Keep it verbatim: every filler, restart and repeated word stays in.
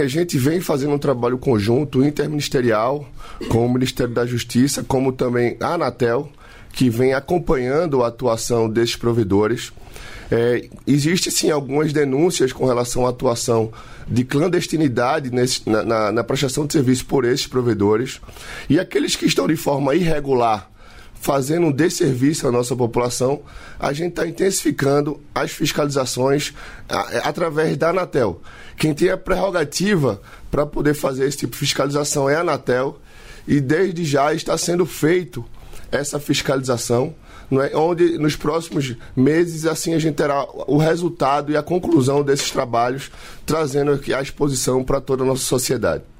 A gente vem fazendo um trabalho conjunto interministerial com o Ministério da Justiça, como também a Anatel, que vem acompanhando a atuação desses provedores. É, existe sim algumas denúncias com relação à atuação de clandestinidade nesse, na, na, na prestação de serviço por esses provedores, e aqueles que estão de forma irregular fazendo um desserviço à nossa população, a gente está intensificando as fiscalizações a, através da Anatel. Quem tem a prerrogativa para poder fazer esse tipo de fiscalização é a Anatel, e desde já está sendo feito essa fiscalização, não é? Onde nos próximos meses assim a gente terá o resultado e a conclusão desses trabalhos, trazendo aqui a exposição para toda a nossa sociedade.